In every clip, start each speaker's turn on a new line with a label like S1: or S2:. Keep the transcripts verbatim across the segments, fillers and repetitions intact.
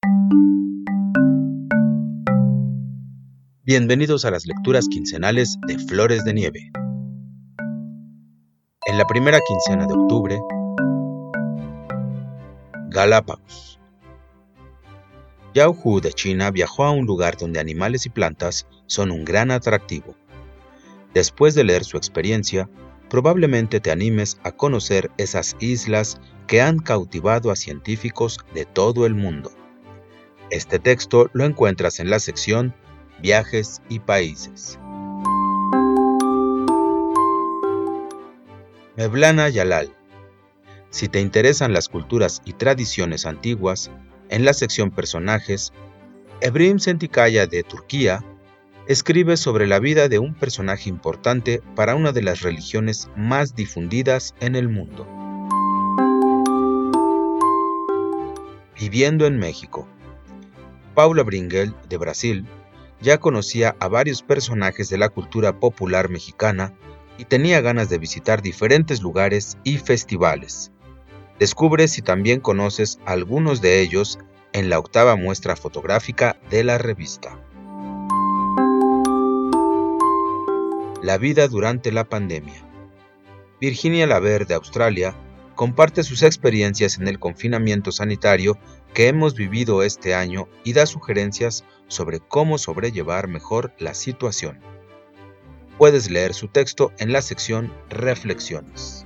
S1: Bienvenidos a las lecturas quincenales de Flores de Nieve. En la primera quincena de octubre, Galápagos. Yao Hu de China viajó a un lugar donde animales y plantas son un gran atractivo. Después de leer su experiencia, probablemente te animes a conocer esas islas que han cautivado a científicos de todo el mundo. Este texto lo encuentras en la sección Viajes y Países. Mevlana Yalal. Si te interesan las culturas y tradiciones antiguas, en la sección Personajes, Evrim Sentikaya de Turquía escribe sobre la vida de un personaje importante para una de las religiones más difundidas en el mundo. Viviendo en México. Paula Bringel, de Brasil, ya conocía a varios personajes de la cultura popular mexicana y tenía ganas de visitar diferentes lugares y festivales. Descubre si también conoces a algunos de ellos en la octava muestra fotográfica de la revista. La vida durante la pandemia. Virginia Laver, de Australia, comparte sus experiencias en el confinamiento sanitario que hemos vivido este año y da sugerencias sobre cómo sobrellevar mejor la situación. Puedes leer su texto en la sección Reflexiones.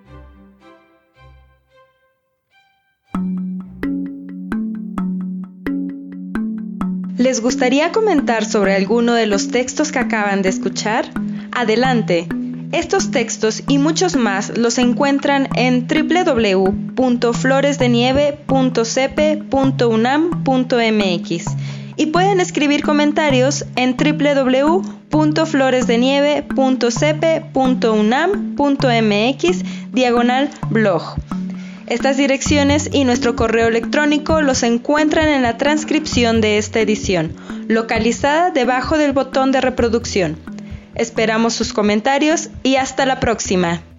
S2: ¿Les gustaría comentar sobre alguno de los textos que acaban de escuchar? Adelante. Estos textos y muchos más los encuentran en doble u doble u doble u punto flores de nieve punto c p punto u n a m punto m x y pueden escribir comentarios en doble u doble u doble u punto flores de nieve punto c p punto u n a m punto m x diagonal blog. Estas direcciones y nuestro correo electrónico los encuentran en la transcripción de esta edición, localizada debajo del botón de reproducción. Esperamos sus comentarios y hasta la próxima.